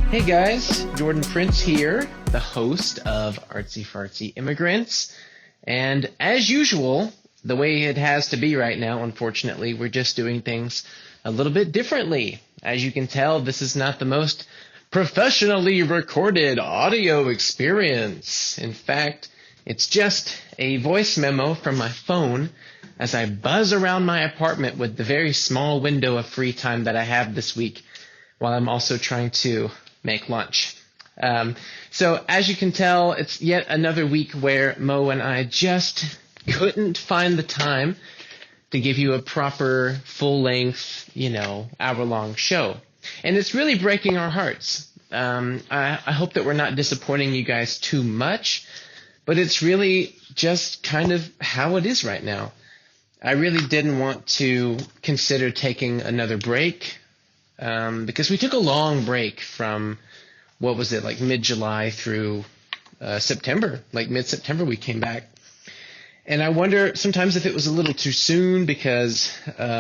Hey guys, Jordan Prince here, the host of Artsy Fartsy Immigrants. And as usual, the way it has to be right now, unfortunately, we're just doing things a little bit differently. As you can tell, this is not the most professionally recorded audio experience. In fact, it's just a voice memo from my phone as I buzz around my apartment with the very small window of free time that I have this week, while I'm also trying to make lunch. So as you can tell, it's yet another week where Mo and I just couldn't find the time to give you a proper full-length, hour-long show. And it's really breaking our hearts. I hope that we're not disappointing you guys too much, but it's really just kind of how it is right now. I really didn't want to consider taking another break, because we took a long break from, like mid-July through September. Like mid-September we came back. And I wonder sometimes if it was a little too soon because,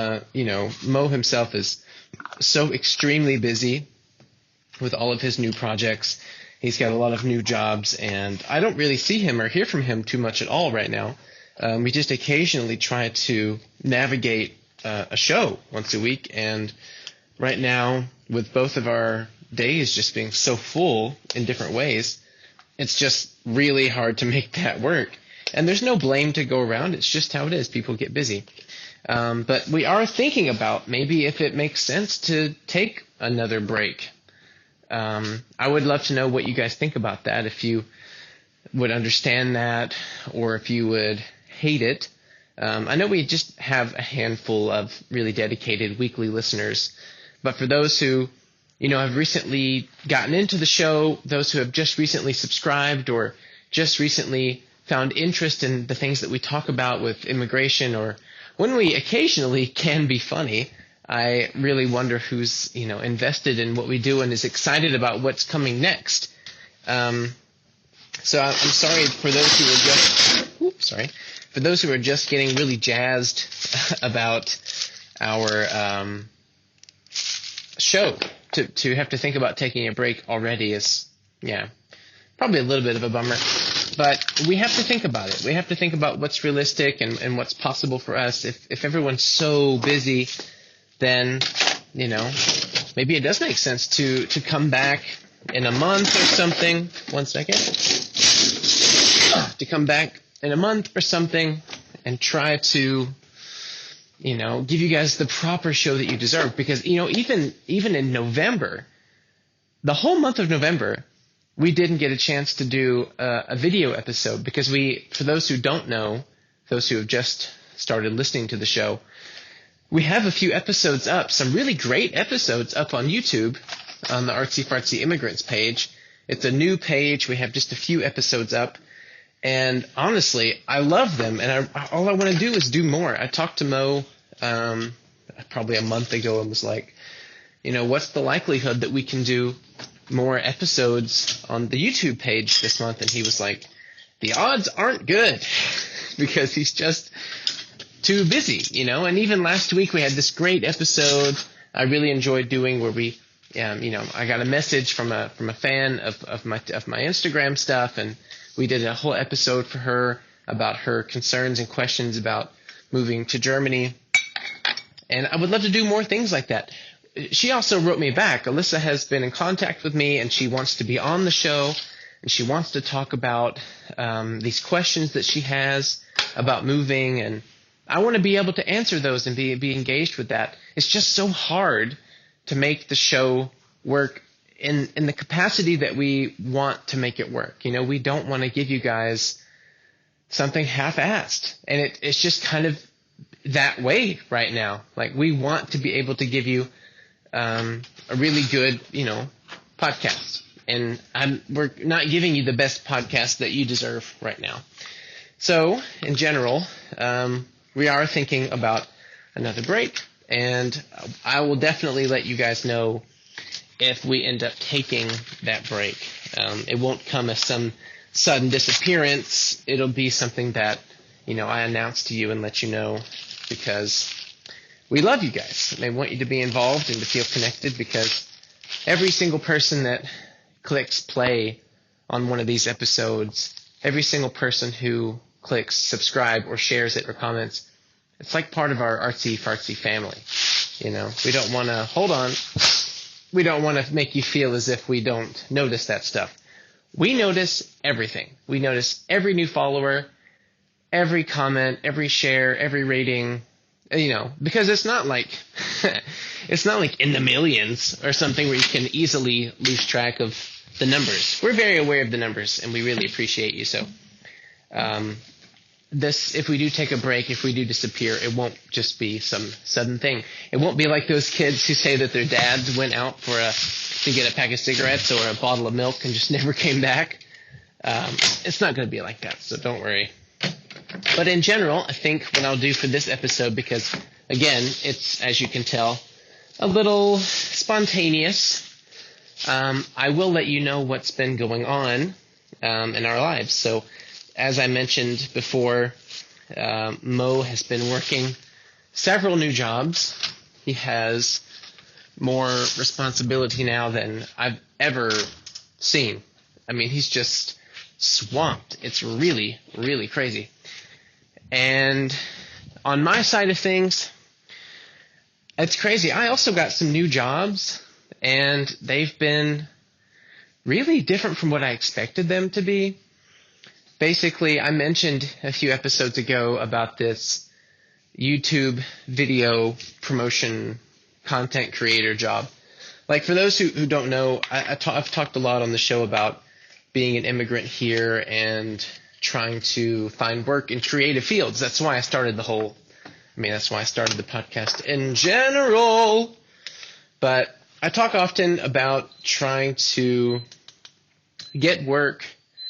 Mo himself is so extremely busy with all of his new projects. He's got a lot of new jobs, and I don't really see him or hear from him too much at all right now. We just occasionally try to navigate a show once a week, and right now, with both of our days just being so full in different ways, it's just really hard to make that work. And there's no blame to go around. It's just how it is. People get busy. But we are thinking about maybe if it makes sense to take another break. I would love to know what you guys think about that, if you would understand that or if you would hate it. I know we just have a handful of really dedicated weekly listeners, but for those who, have recently gotten into the show, those who have just recently subscribed or just recently found interest in the things that we talk about with immigration, or when we occasionally can be funny, I really wonder who's, invested in what we do and is excited about what's coming next. So I'm sorry for those who are just getting really jazzed about our show. To have to think about taking a break already is, probably a little bit of a bummer. But we have to think about it. We have to think about what's realistic and what's possible for us. If everyone's so busy, then, maybe it does make sense to come back in a month or something. 1 second. To come back in a month or something and try to, give you guys the proper show that you deserve. Because, even in November, the whole month of November, we didn't get a chance to do a video episode because for those who don't know, those who have just started listening to the show, we have a few episodes up, some really great episodes up on YouTube on the Artsy Fartsy Immigrants page. It's a new page. We have just a few episodes up. And honestly, I love them, and all I want to do is do more. I talked to Mo probably a month ago and was like, what's the likelihood that we can do more episodes on the YouTube page this month? And he was like, the odds aren't good because he's just too busy, And even last week we had this great episode I really enjoyed doing where we, I got a message from a fan of my Instagram stuff, and we did a whole episode for her about her concerns and questions about moving to Germany. And I would love to do more things like that. She also wrote me back. Alyssa has been in contact with me, and she wants to be on the show, and she wants to talk about these questions that she has about moving, and I want to be able to answer those and be engaged with that. It's just so hard to make the show work in the capacity that we want to make it work. We don't want to give you guys something half-assed, and it's just kind of that way right now. Like, we want to be able to give you a really good, podcast, and we're not giving you the best podcast that you deserve right now. So, in general, we are thinking about another break, and I will definitely let you guys know if we end up taking that break. It won't come as some sudden disappearance. It'll be something that, I announce to you and let you know, because we love you guys. And I want you to be involved and to feel connected because every single person that clicks play on one of these episodes, every single person who clicks subscribe or shares it or comments, it's like part of our artsy fartsy family. You know, we don't want to make you feel as if we don't notice that stuff. We notice everything. We notice every new follower, every comment, every share, every rating, you know, because it's not like in the millions or something where you can easily lose track of the numbers. We're very aware of the numbers, and we really appreciate you. So, if we do take a break, if we do disappear, it won't just be some sudden thing. It won't be like those kids who say that their dad went out to get a pack of cigarettes or a bottle of milk and just never came back. It's not going to be like that, so don't worry. But in general, I think what I'll do for this episode, because again, it's, as you can tell, a little spontaneous. I will let you know what's been going on in our lives. So, as I mentioned before, Mo has been working several new jobs. He has more responsibility now than I've ever seen. I mean, he's just swamped. It's really, really crazy. And on my side of things, it's crazy. I also got some new jobs, and they've been really different from what I expected them to be. Basically, I mentioned a few episodes ago about this YouTube video promotion content creator job. Like, for those who don't know, I've talked a lot on the show about being an immigrant here and trying to find work in creative fields. That's why I started the podcast in general. But I talk often about trying to get work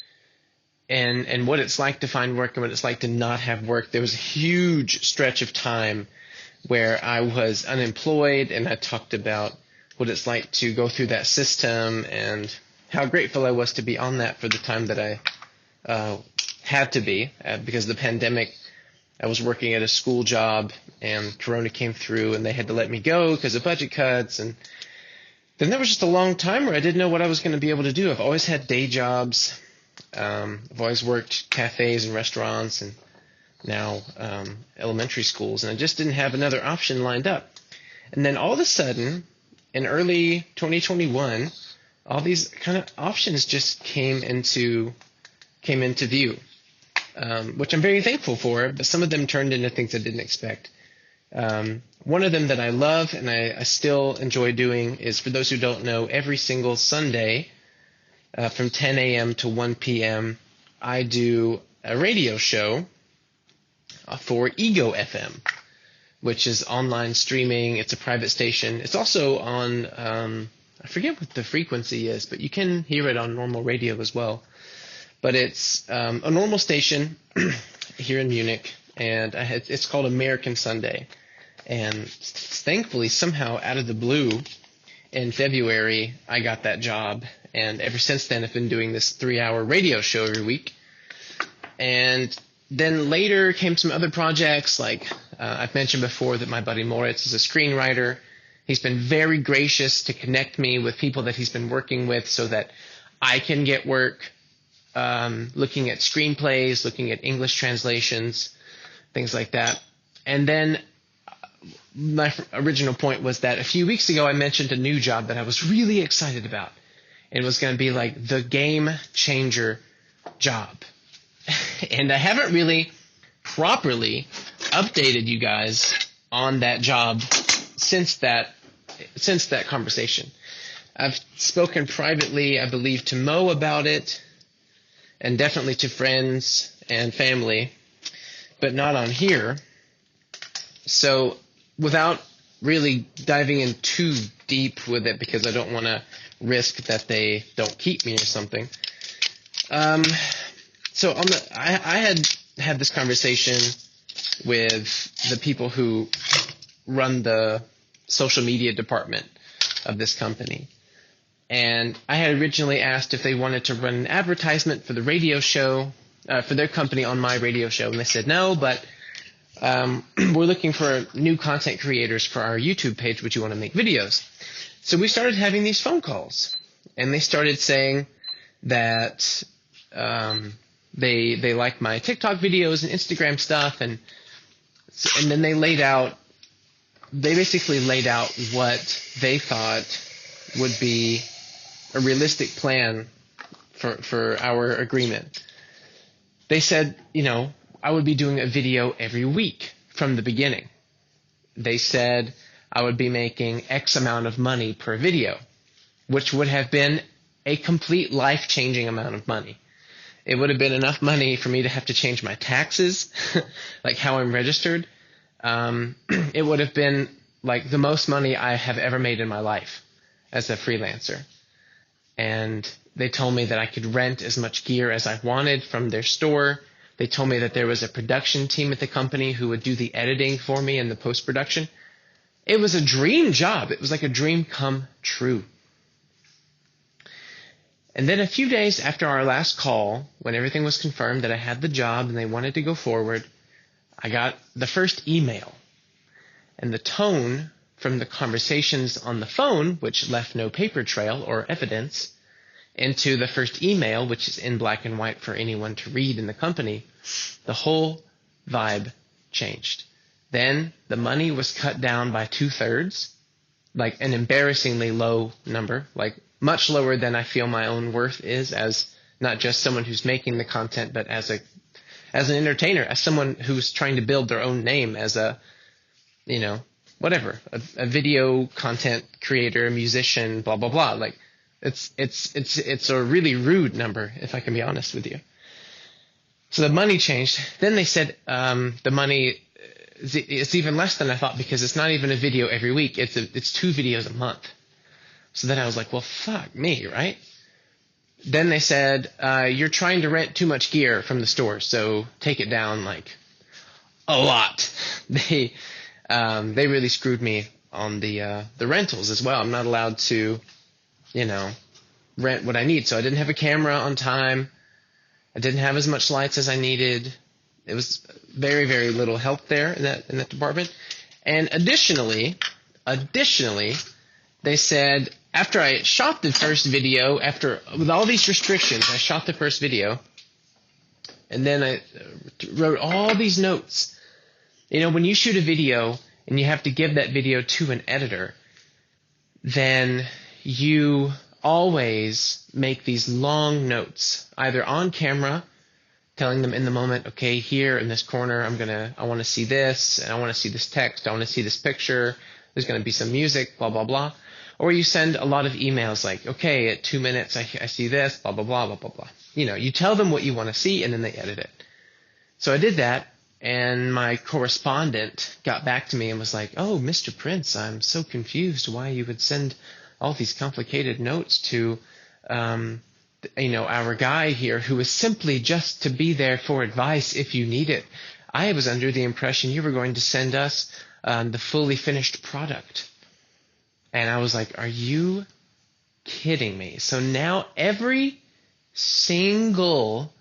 and what it's like to find work and what it's like to not have work. There was a huge stretch of time where I was unemployed, and I talked about what it's like to go through that system and how grateful I was to be on that for the time that I had to be because of the pandemic. I was working at a school job, and Corona came through, and they had to let me go because of budget cuts. And then there was just a long time where I didn't know what I was going to be able to do. I've always had day jobs. I've always worked cafes and restaurants and now elementary schools, and I just didn't have another option lined up. And then all of a sudden, in early 2021, all these kind of options just came into view, which I'm very thankful for, but some of them turned into things I didn't expect. One of them that I love and I still enjoy doing is, for those who don't know, every single Sunday from 10 a.m. to 1 p.m., I do a radio show for Ego FM, which is online streaming. It's a private station. It's also on, I forget what the frequency is, but you can hear it on normal radio as well. But it's a normal station here in Munich, and it's called American Sunday. And thankfully, somehow, out of the blue, in February, I got that job. And ever since then, I've been doing this 3-hour radio show every week. And then later came some other projects, like I've mentioned before that my buddy Moritz is a screenwriter. He's been very gracious to connect me with people that he's been working with so that I can get work looking at screenplays, looking at English translations, things like that. And then my original point was that a few weeks ago I mentioned a new job that I was really excited about. It was going to be like the game changer job. And I haven't really properly updated you guys on that job since that conversation. I've spoken privately, I believe, to Mo about it, and definitely to friends and family, but not on here. So without really diving in too deep with it, because I don't want to risk that they don't keep me or something. So I had this conversation with the people who run the social media department of this company. And I had originally asked if they wanted to run an advertisement for the radio show, for their company on my radio show. And they said no, but we're looking for new content creators for our YouTube page. Would you want to make videos? So we started having these phone calls, and they started saying that they like my TikTok videos and Instagram stuff, and then they basically laid out what they thought would be a realistic plan for our agreement. They said, I would be doing a video every week from the beginning. They said I would be making X amount of money per video, which would have been a complete life-changing amount of money. It would have been enough money for me to have to change my taxes, like how I'm registered. It would have been like the most money I have ever made in my life as a freelancer. And they told me that I could rent as much gear as I wanted from their store. They told me that there was a production team at the company who would do the editing for me and the post-production. It was a dream job. It was like a dream come true. And then a few days after our last call, when everything was confirmed that I had the job and they wanted to go forward, I got the first email. And the tone from the conversations on the phone, which left no paper trail or evidence, into the first email, which is in black and white for anyone to read in the company, the whole vibe changed. Then the money was cut down by 2/3, like an embarrassingly low number, like much lower than I feel my own worth is as not just someone who's making the content, but as an entertainer, as someone who's trying to build their own name as a video content creator, musician, blah, blah, blah. Like it's a really rude number, if I can be honest with you. So the money changed. Then they said, the money it's even less than I thought because it's not even a video every week. It's 2 videos a month. So then I was like, well, fuck me, right? Then they said, you're trying to rent too much gear from the store, so take it down like a lot. They really screwed me on the rentals as well. I'm not allowed to, rent what I need. So I didn't have a camera on time. I didn't have as much lights as I needed. It was very, very little help there in that department. And additionally, they said after I shot the first video, with all these restrictions, I shot the first video, and then I wrote all these notes. When you shoot a video and you have to give that video to an editor, then you always make these long notes, either on camera, telling them in the moment, okay, here in this corner, I want to see this, and I want to see this text, I want to see this picture, there's going to be some music, blah, blah, blah. Or you send a lot of emails like, okay, at 2 minutes, I see this, blah, blah, blah, blah, blah, blah. You tell them what you want to see, and then they edit it. So I did that, and my correspondent got back to me and was like, oh, Mr. Prince, I'm so confused why you would send all these complicated notes to, our guy here who is simply just to be there for advice if you need it. I was under the impression you were going to send us the fully finished product. And I was like, are you kidding me? So now every single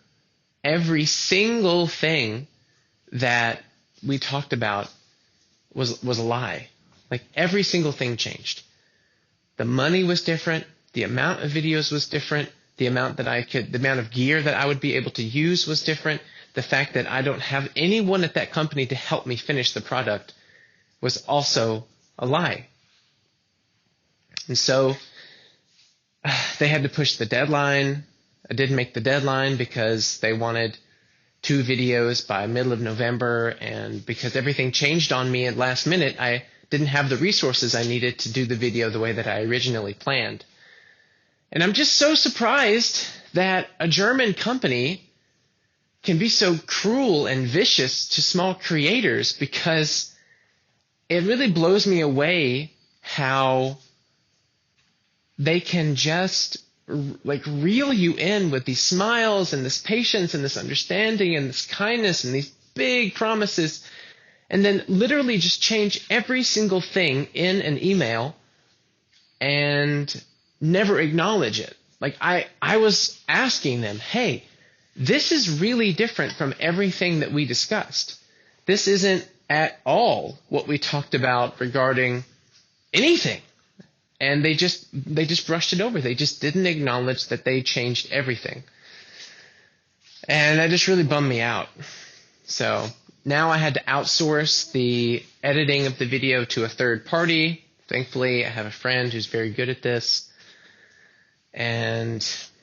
thing that we talked about was a lie. Like every single thing changed. The money was different. The amount of videos was different. The amount of gear that I would be able to use was different. The fact that I don't have anyone at that company to help me finish the product was also a lie. And so they had to push the deadline. I didn't make the deadline because they wanted 2 videos by middle of November, and because everything changed on me at last minute, I didn't have the resources I needed to do the video the way that I originally planned. And I'm just so surprised that a German company can be so cruel and vicious to small creators, because it really blows me away how they can just like reel you in with these smiles and this patience and this understanding and this kindness and these big promises, and then literally just change every single thing in an email and never acknowledge it. Like I was asking them, hey, this is really different from everything that we discussed. This isn't at all what we talked about regarding anything. and they just brushed it over. They just didn't acknowledge that they changed everything. And that just really bummed me out. So now I had to outsource the editing of the video to a third party. Thankfully, I have a friend who's very good at this. And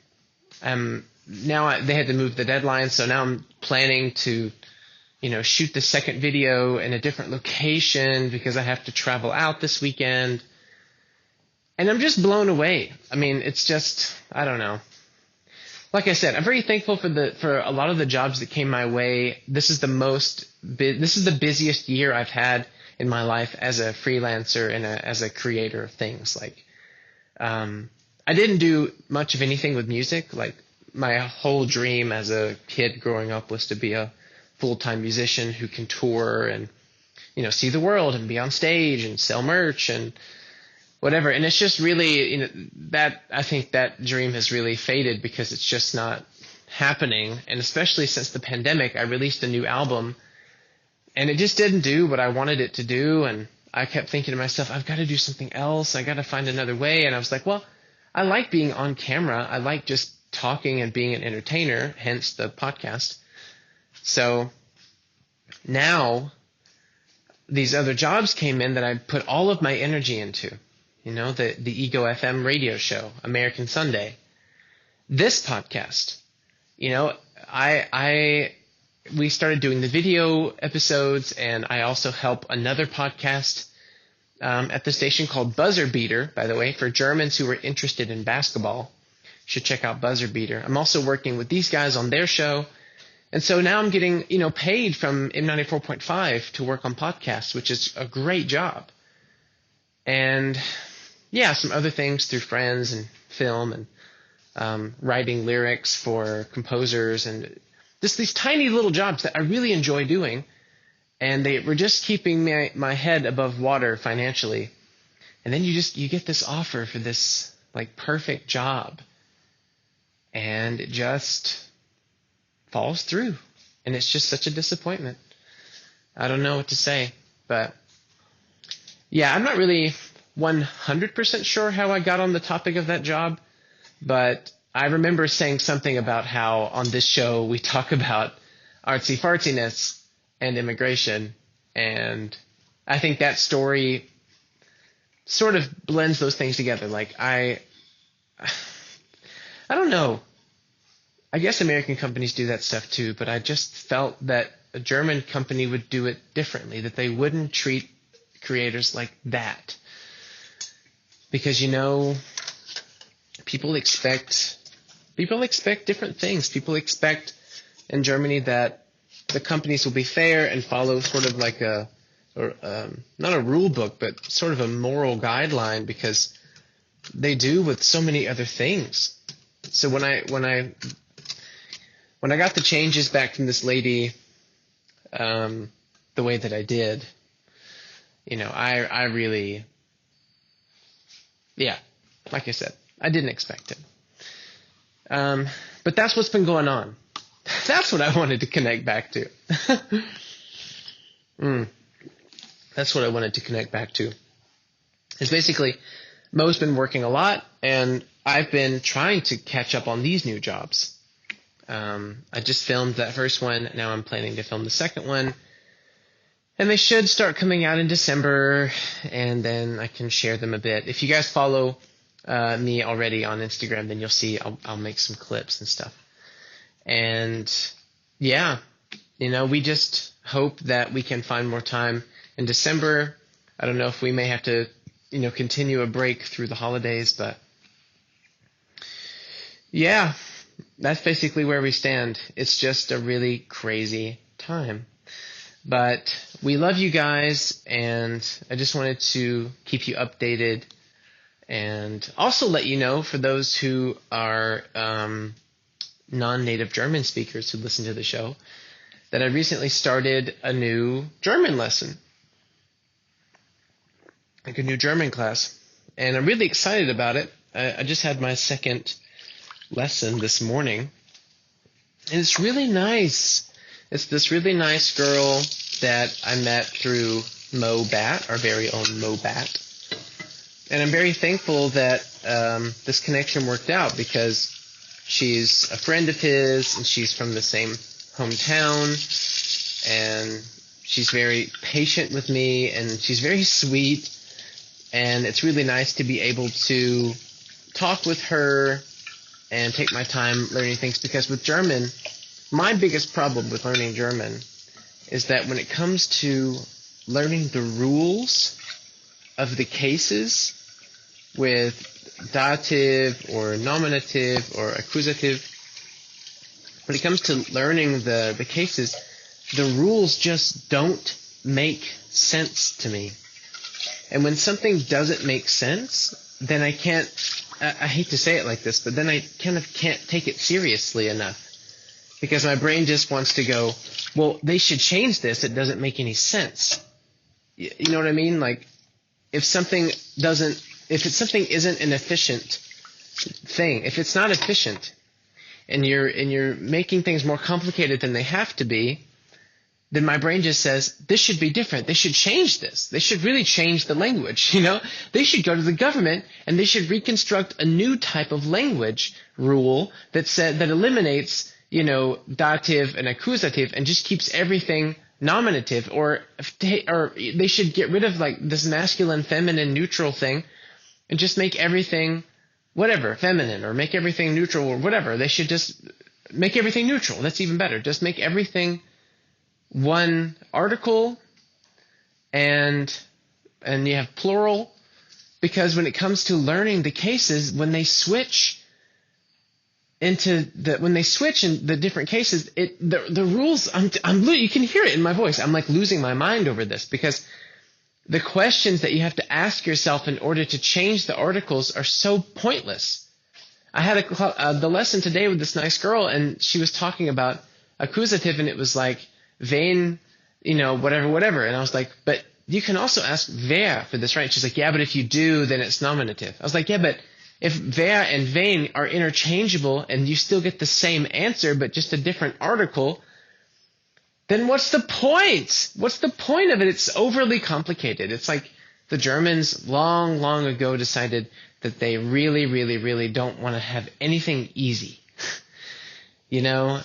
now they had to move the deadline, so now I'm planning to, shoot the second video in a different location because I have to travel out this weekend. And I'm just blown away. I mean, it's just, I don't know. Like I said, I'm very thankful for a lot of the jobs that came my way. This is the busiest year I've had in my life as a freelancer and as a creator of things. Like, I didn't do much of anything with music. Like, my whole dream as a kid growing up was to be a full-time musician who can tour and, see the world and be on stage and sell merch and whatever. And it's just really, I think that dream has really faded because it's just not happening. And especially since the pandemic, I released a new album and it just didn't do what I wanted it to do. And I kept thinking to myself, I've got to do something else. I got to find another way. And I was like, well, I like being on camera. I like just talking and being an entertainer, hence the podcast. So now these other jobs came in that I put all of my energy into. The Ego FM radio show, American Sunday, this podcast. We started doing the video episodes, and I also help another podcast at the station called Buzzer Beater, by the way, for Germans who are interested in basketball. You should check out Buzzer Beater. I'm also working with these guys on their show. And so now I'm getting, paid from M94.5 to work on podcasts, which is a great job. And yeah, some other things through friends and film and writing lyrics for composers and just these tiny little jobs that I really enjoy doing. And they were just keeping my head above water financially. And then you get this offer for this like perfect job. And it just falls through. And it's just such a disappointment. I don't know what to say. But yeah, I'm not really 100% sure how I got on the topic of that job. But I remember saying something about how on this show we talk about artsy fartsiness and immigration. And I think that story sort of blends those things together. Like I don't know. I guess American companies do that stuff too, but I just felt that a German company would do it differently, that they wouldn't treat creators like that. Because, people expect different things. People expect in Germany that the companies will be fair and follow sort of like not a rule book, but sort of a moral guideline, because they do with so many other things. So when I got the changes back from this lady, the way that I did, I really, yeah, like I said, I didn't expect it. But that's what's been going on. That's what I wanted to connect back to. That's what I wanted to connect back to. Is basically, Mo's been working a lot, and I've been trying to catch up on these new jobs. I just filmed that first one. Now I'm planning to film the second one. And they should start coming out in December, and then I can share them a bit. If you guys follow me already on Instagram, then you'll see I'll make some clips and stuff. And yeah, we just hope that we can find more time in December. I don't know if we may have to, continue a break through the holidays, but yeah, that's basically where we stand. It's just a really crazy time. But we love you guys, and I just wanted to keep you updated and also let you know, for those who are non-native German speakers who listen to the show, that I recently started a new German lesson, like a new German class, and I'm really excited about it. I just had my second lesson this morning, and it's really nice. It's this really nice girl that I met through Mo Bat, our very own Mo Bat. And I'm very thankful that this connection worked out because she's a friend of his and she's from the same hometown, and she's very patient with me and she's very sweet, and it's really nice to be able to talk with her and take my time learning things, because with German, my biggest problem with learning German is that when it comes to learning the rules of the cases with dative or nominative or accusative, when it comes to learning the cases, the rules just don't make sense to me. And when something doesn't make sense, then I hate to say it like this, but then I kind of can't take it seriously enough. Because my brain just wants to go, well, they should change this. It doesn't make any sense. You know what I mean? Like, if something isn't an efficient thing, if it's not efficient, and you're making things more complicated than they have to be, then my brain just says, this should be different. They should change this. They should really change the language, you know? They should go to the government and they should reconstruct a new type of language rule that eliminates, you know, dative and accusative and just keeps everything nominative, or they should get rid of like this masculine, feminine, neutral thing and just make everything whatever, feminine, or make everything neutral or whatever. They should just make everything neutral. That's even better. Just make everything one article and you have plural, because when it comes to learning the cases, when they switch in the different cases, the rules, you can hear it in my voice. I'm like losing my mind over this, because the questions that you have to ask yourself in order to change the articles are so pointless. I had the lesson today with this nice girl, and she was talking about accusative, and it was like vain, you know, whatever. And I was like, but you can also ask wer for this, right? She's like, yeah, but if you do, then it's nominative. I was like, yeah, but if wer and vain are interchangeable and you still get the same answer, but just a different article, then what's the point? What's the point of it? It's overly complicated. It's like the Germans long, long ago decided that they really, really, really don't want to have anything easy. You know,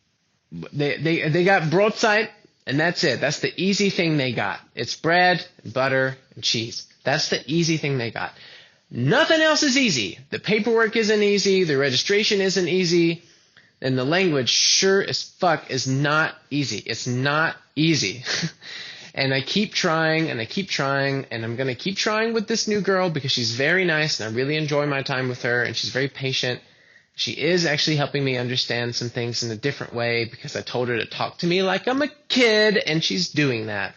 they got Brotzeit, and that's it. That's the easy thing they got. It's bread, butter, and cheese. That's the easy thing they got. Nothing else is easy. The paperwork isn't easy. The registration isn't easy. And the language sure as fuck is not easy. It's not easy. And I keep trying, and I'm going to keep trying with this new girl because she's very nice, and I really enjoy my time with her, and she's very patient. She is actually helping me understand some things in a different way, because I told her to talk to me like I'm a kid, and she's doing that.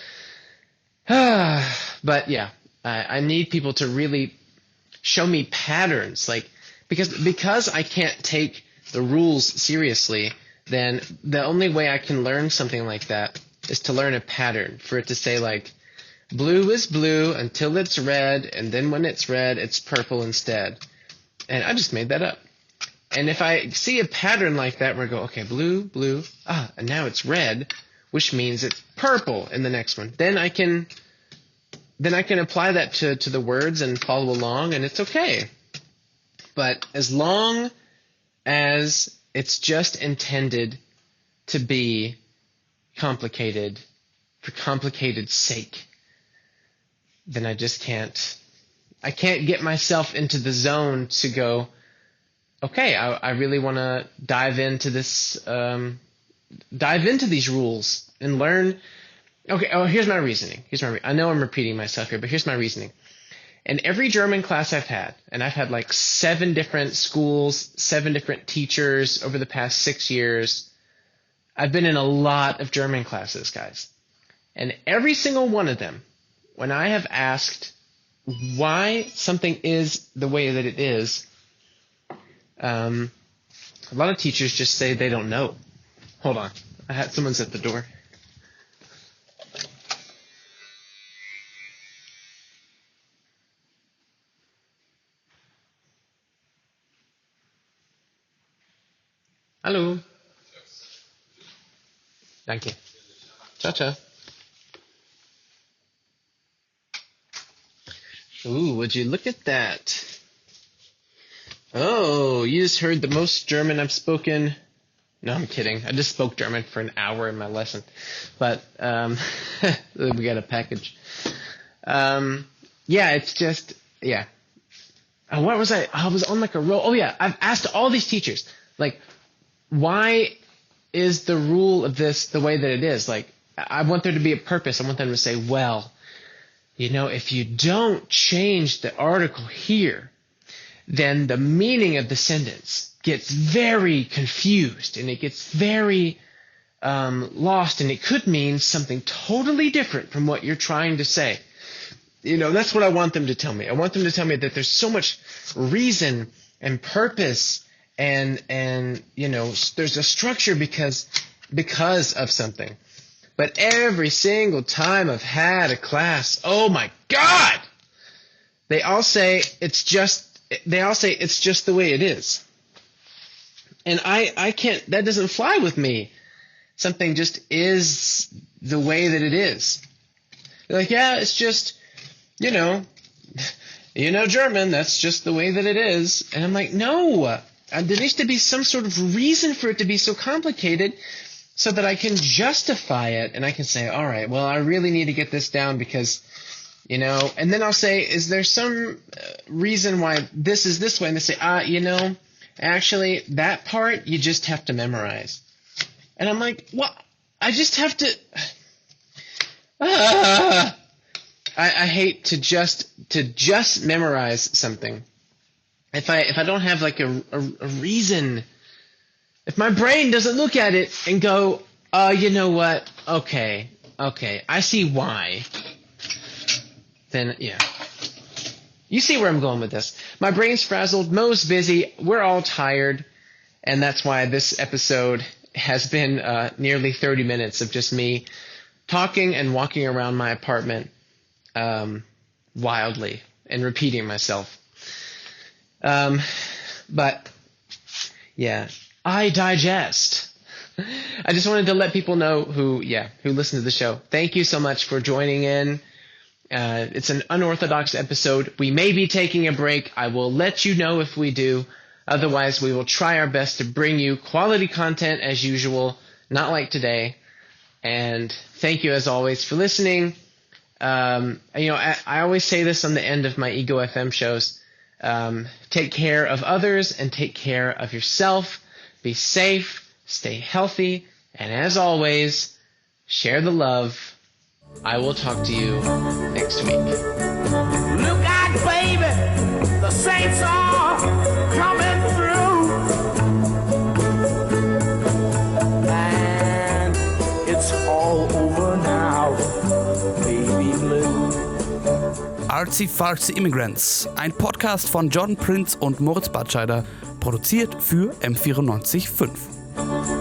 But yeah, I need people to really show me patterns, like, because I can't take the rules seriously, then the only way I can learn something like that is to learn a pattern, for it to say like, blue is blue until it's red, and then when it's red, it's purple instead. And I just made that up. And if I see a pattern like that where I go, okay, blue, and now it's red, which means it's purple in the next one, then I can apply that to the words and follow along, and it's okay. But as long as it's just intended to be complicated for complicated's sake, then I can't get myself into the zone to go, okay, I really want to dive into these rules and learn. Okay, here's my reasoning. I know I'm repeating myself here, but here's my reasoning. In every German class I've had, and I've had like 7 different schools, 7 different teachers over the past 6 years, I've been in a lot of German classes, guys. And every single one of them, when I have asked why something is the way that it is, a lot of teachers just say they don't know. Hold on. Someone's at the door. Hallo. Danke. Ciao, ciao. Ooh, would you look at that? Oh, you just heard the most German I've spoken. No, I'm kidding. I just spoke German for an hour in my lesson. But we got a package. Yeah, it's just, yeah. What was I? I was on like a roll. Oh, yeah. I've asked all these teachers, like, why is the rule of this the way that it is? Like, I want there to be a purpose. I want them to say, well, if you don't change the article here, then the meaning of the sentence gets very confused and it gets very lost, and it could mean something totally different from what you're trying to say. That's what I want them to tell me. I want them to tell me that there's so much reason and purpose and there's a structure because of something. But every single time I've had a class, oh my God, they all say it's just the way it is. And I can't, that doesn't fly with me. Something just is the way that it is. They're like, yeah, it's just, German, that's just the way that it is. And I'm like, no, there needs to be some sort of reason for it to be so complicated so that I can justify it. And I can say, all right, well, I really need to get this down because, and then I'll say, is there some reason why this is this way? And they say, actually, that part you just have to memorize. And I'm like, what? I just have to. I hate to just memorize something. If I don't have like a reason, if my brain doesn't look at it and go, you know what? Okay, I see why. Then yeah. You see where I'm going with this. My brain's frazzled, Mo's busy, we're all tired, and that's why this episode has been nearly 30 minutes of just me talking and walking around my apartment wildly and repeating myself. But yeah, I digest. I just wanted to let people know who listen to the show. Thank you so much for joining in. It's an unorthodox episode. We may be taking a break. I will let you know if we do. Otherwise, we will try our best to bring you quality content as usual, not like today. And thank you as always for listening. I always say this on the end of my Ego FM shows. Take care of others and take care of yourself. Be safe, stay healthy, and as always, share the love. I will talk to you next week. Look out, baby, the saints are coming through, and it's all over now, baby blue. Artsy Fartsy Immigrants, ein Podcast von John Prince und Moritz Batscheider, produziert für M94.5.